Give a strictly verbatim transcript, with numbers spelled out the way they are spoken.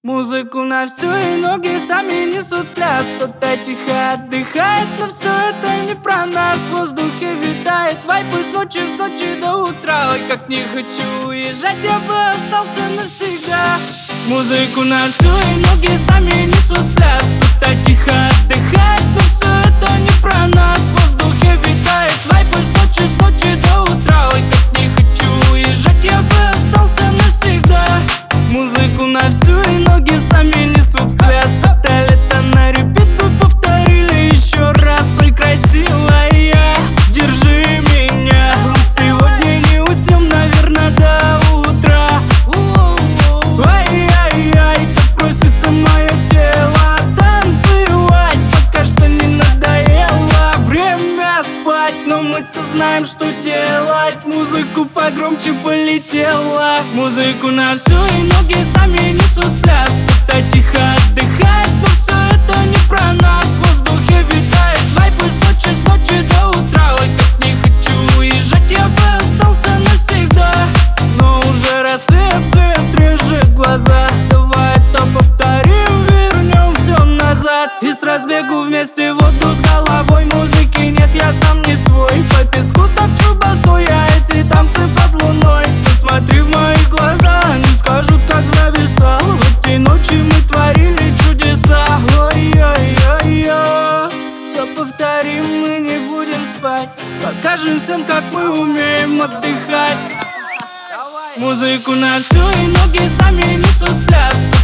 Музыку на всю и ноги сами несут в пляс. Кто-то тихо отдыхает, но все это не про нас. В воздухе витает вайп и с ночи, с ночи до утра. Ой, как не хочу уезжать, я бы остался навсегда. Музыку на всю и ноги сами несут в пляс. Кто-то тихо отдыхает, но все это не про нас. В воздухе витает вайп и с ночи, с ночи до утра. Ой, как не хочу уезжать, я бы остался навсегда. Музыку на всю и ноги сами несут в пляс. Это лето на репит мы повторили еще раз. Ой, красивая, держи меня. Мы сегодня не уснем, наверное, до утра. Ай-яй-яй, так просится мое тело танцевать, пока что не надоело. Время спать, но мы-то знаем, что делать. Музыку погромче полетела. Музыку на всю и ноги сами несут в пляс. Кто-то тихо отдыхает, но все это не про нас. В воздухе витает вайп и с ночи, с ночи до утра. Ой, как не хочу уезжать, я бы остался навсегда. Но уже рассвет, свет режет глаза. Давай это повторим, вернем все назад. И с разбегу вместе в воду с головой. Музыки нет, я сам не свой. По песку топчу босой, я эти танцы под луной. Посмотри в мои глаза, они скажут, как зависал. В эти ночи мы творили чудеса. Ой-ой-ой-ой. Все повторим, мы не будем спать. Покажем всем, как мы умеем отдыхать. Музыку на всю и ноги сами несут в пляс.